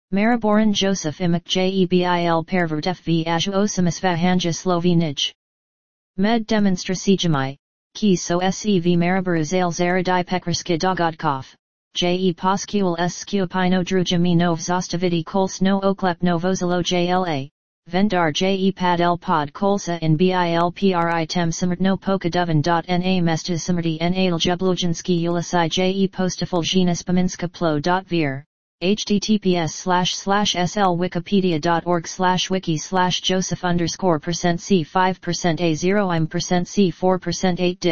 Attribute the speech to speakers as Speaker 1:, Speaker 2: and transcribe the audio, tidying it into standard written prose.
Speaker 1: Maraboran Joseph Imak Jebil Pervertef v Aju Osimus Vahanja Slovenij. Med demonstracijami, ki so sev Marabaruzale Zaradai Pekrska Dogodkov, je poskul skupino drujami nov zostavidi kols no oklep novozalo jla, vendar je pad el pod kolsa in bilpri tem samrtno pokadovan.na mesta samrti na ljublujanski ulisai je postafulginus paminska plo.vir. https://slwikipedia.org/wiki/Joseph_C5%A0im%C4%8